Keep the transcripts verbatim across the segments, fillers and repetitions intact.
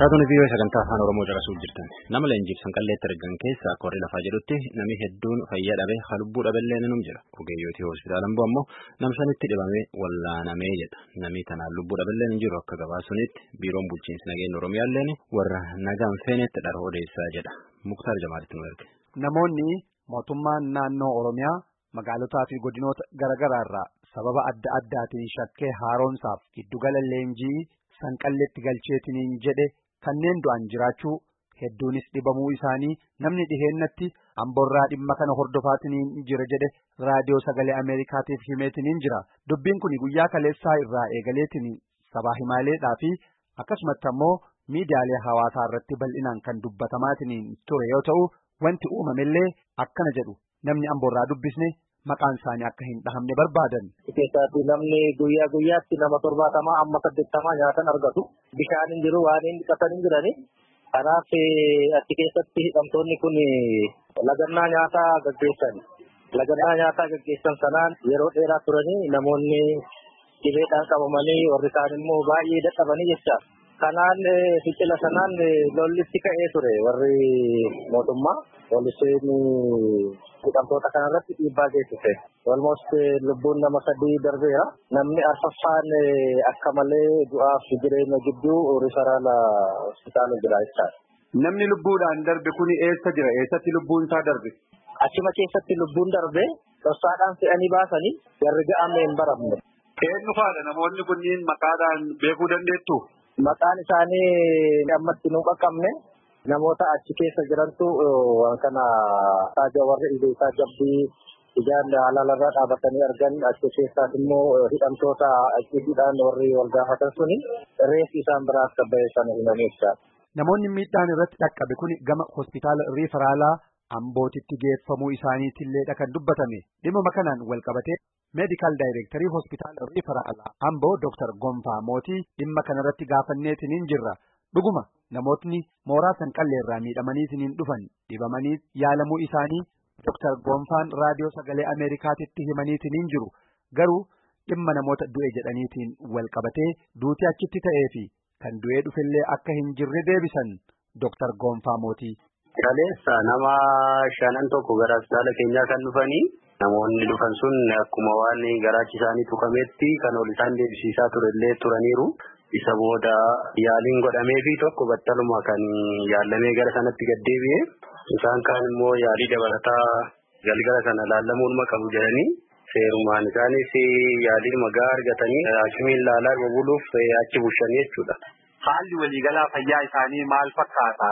Raadiyoo vii'oo sagantaa afaan Oromoo caqasuuf jirtan nama leenjibsan qalleetti argan keessa akka warri lafaa jedhutti namni hedduun fayyaa dhabee lubbuu dhabeellee ni jira. Ogeeyyotii hospitaala Amboo ammoo namsanitti dhibamee wallaanamee jedha. Namni tanaan lubbuu dhabeellee ni jiru akka gabaasunitti biiroon bulchiinsa nageenya Oromiyaalleen warra nagaan feenetti dhara odeessaa jedha. Muktaar Jamaalitti nu erge. Namoonni mootummaan naannoo Oromiyaa magaalotaa fi godinoota garaagaraa irraa sababa adda addaatiin shakkee haaromsaaf giddugala leenjii sanqalleetti galcheetiniin jedhe kanneen du'an jiraachuu hedduunis dhibamuu isaanii namni dhiheennatti Amboorraa dhimma kana hordofaatiniin jira jedhe raadiyoo sagalee Ameerikaatiif himeetiniin jira. Dubbiin kun guyyaa kaleessaa irraa eegaleetiin sabaa himaaleedhaa fi akkasumatti ammoo miidiyaalee hawaasaa irratti bal'inaan kan dubbatamaatiniin ture yoo ta'u wanti uumamellee akkana jedhu namni Amboorraa dubbisne maqaan isaanii akka hin dhahamne barbaadan. Keessatti namni guyyaa guyyaatti nama torbaatamaa amma saddeettamaa nyaatan argatu. Bishaan hin jiru waan hin dhiqatan hin jirani. Kanaaf achi keessatti hidhamtoonni kun lagannaa nyaataa gaggeessan. Lagannaa nyaataa gaggeessan sanaan yeroo dheeraa turanii namoonni dhibeedhaan qabamanii warri kaan immoo baay'ee dadhabanii jecha. Kanaan fincila sanaan lollitti ka'ee ture warri mootummaa. Poolisiin hidhamtoota kanarratti dhiibbaa geessise. Almost lubbuun nama sadii darbeera. Namni arfaffaan akka malee du'aaf jireenya gidduu rifaraala hospitaala jira jechaadha. Namni lubbuudhaan darbe kuni eessa jira? Eessatti lubbuun isaa darbe? Achuma keessatti lubbuun darbe dhossaadhaan fe'anii baasanii warri ga'amne hin baramne. Eenyu faadha namoonni kunniin maqaadhaan beekuu dandeettu? Maqaan isaanii ammatti nu qaqqabne. Namoota achi keessa jirantu waan kana taajaa warra isaa jabbii ijaan halalarraa dhaabatanii argan achi keessaas immoo hidhamtoota achiidhaan warri wal gaafatan suni reeffi isaan biraa akka ba'e sana himanii jechaadha. Namoonni miidhaan irratti dhaqqabe kun gama hospitaala riifaraalaa Ambootitti geeffamuu isaaniitillee kan dubbatame. Dhimma kanaan wal qabatee meedikaal daayireektarii hospitaala riifaraalaa Amboo Dooktar Gonfaa Mootii dhimma kanarratti gaafanneetiniin jirra. Dhuguma namootni mooraa sanqalleerraa miidhamaniitiin dhufan dhibamanii yaalamuu isaanii Dooktar Gonfaan raadiyoo sagalee Ameerikaatitti himaniitiin jiru. Garuu dhimma namoota du'e jedhaniitiin wal qabatee duuti achitti ta'ee fi kan du'ee dhufellee akka hin jirre deebisan Dooktar Gonfaa Mootii. Kaleessa nama shanan tokko gara hospitaala keenyaa kan dhufanii namoonni dhufan sun akkuma waan garaachi isaanii tuqametti kan ol isaan deebisiisaa turellee turaniiru. Isa booda yaaliin godhamee fi tokko battaluma kan yaalamee gara sanatti gad deebi'e. Isaan kaan immoo yaalii dabalataa galgala sana laallamuun qabu jedhanii seerumaan isaanis yaalii magaa argatanii haakimiin laalaa buluuf achi bushan jechuudha. Haalli waliigalaa fayyaa isaanii maal fakkaata?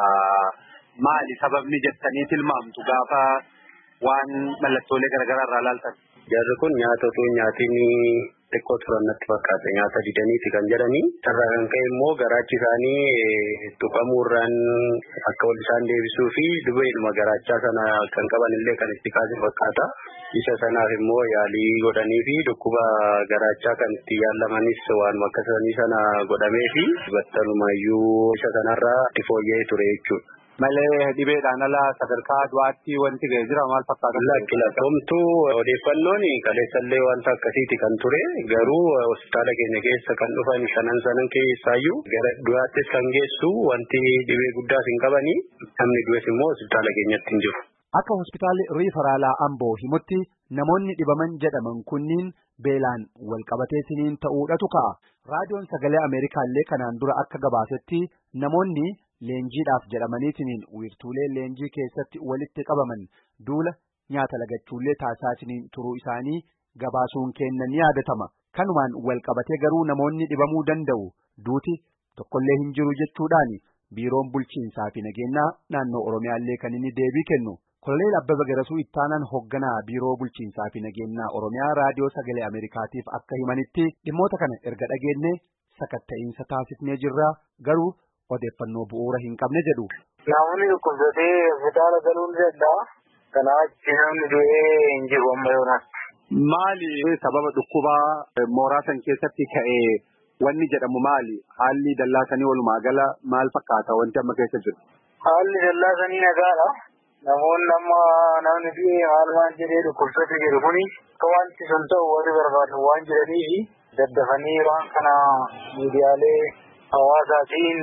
Maali sababni jettanii tilmaamtu gaafa waan mallattoolee garaagaraa irraa laaltan? Jarri kun nyaata otoo nyaatiin xiqqoo turan natti fakkaata. Nyaata didaniiti kan jedhanii. Sarara kan ka'e immoo garaachi isaanii tuqamuurraan akka wal isaan deebisuu fi dhubeedhuma garaachaa sana kan qaban illee kan itti kaasu fakkaata. Isa sanaaf immoo yaalii godhanii fi dhukkuba garaachaa kan itti yaalamanis waan akkasanii sana godhamee fi battalumayyuu isa sanarraa itti fooyya'ee ture jechuudha. Malee dhibeedhaan ala sadarkaa du'aatti wanti ga'ee jira maal fakkaata? Lakkilatomtuu odeeffannoon kaleessallee wanta akkasiiti kan ture garuu hospitaala keenya keessa kan dhufan shanan sanan keessaayyuu gara du'aattis kan geessu wanti dhibee guddaas hin qabanii namni du'es immoo hospitaala keenyatti hin jiru. Akka hospitaalli riifaraalaa Amboo himutti namoonni dhibaman jedhaman kunniin beelaan wal qabateetiniin ta'uudhatu ka'a. Raadiyoon sagalee Ameerikaallee kanaan dura akka gabaasetti namoonni leenjiidhaaf jedhamaniitiin wiirtuulee leenjii keessatti walitti qabaman duula nyaata lagachuullee taasisaatiniin turuu isaanii gabaasuun kennan yaadatama. Kanumaan wal qabatee garuu namoonni dhibamuu danda'u duuti tokkollee hin jiru jechuudhaan biiroon bulchiinsaa fi nageenyaa naannoo Oromiyaallee kan inni deebii kennu. Koloneel Abbaba Garasuu ittaanaan hoogganaa biiroo bulchiinsaa fi nageenyaa Oromiyaa raadiyoo sagalee Ameerikaatiif akka himanitti dhimmoota kana erga dhageenye sakatta'iinsa taasifnee jirra garuu odeeffannoo bu'uura hin qabne jedhu. Namoonni dhukkubsatee hospitaala galuu ni danda'a. Kanaaf namni du'ee hin jiru amma yoonaan. Maali sababa dhukkubaa mooraa san keessatti ka'ee wanni jedhamu maali? Haalli dallaasanii walumaa gala maal fakkaata wanti amma keessa jiru? Haalli dallaasanii nagaadha. Namoonni amma namni fi haal waan jedhee dhukkubsatu jiru kuni akka wanti sun ta'u warri barbaadu waan jedhanii fi daddafanii waan kana miidiyaalee hawaasaatiin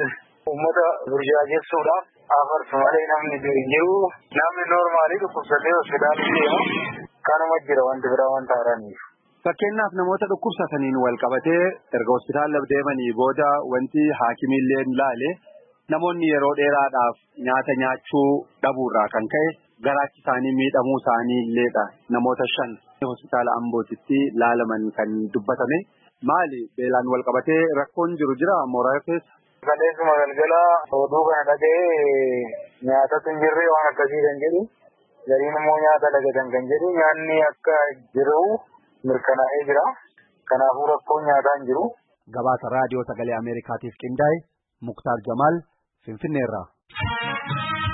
uummata burjaajessuudhaaf afarsu malee namni jiru namni noormaalii dhukkubsatee hospitaalii deema kanuma jira wanti biraa wanta haaraniif. Fakkeenyaaf namoota dhukkubsataniin wal qabatee erga hospitaala deemanii booda wanti haakimiillee ilaale namoonni yeroo dheeraadhaaf nyaata nyaachuu dhabuurraa kan ka'e garaachi isaanii miidhamuu isaanii illeedha. Namoota shan hospitaala Ambootitti laalaman kan dubbatame maali beelaan wal qabatee rakkoon jiru jira mooraa keessa. Kaleessuma galgala oduu kana dhaga'ee nyaatatu hin jirre waan akkasii kan jedhu gariin immoo nyaata dagatan kan jedhu nyaanni akka jiru mirkanaa'ee jira. Kanaafuu rakkoon nyaataa hin jiru. Gabaasa raadiyoo sagalee Ameerikaatiif qindaa'e Muktaar Jamaal Finfinneerraa.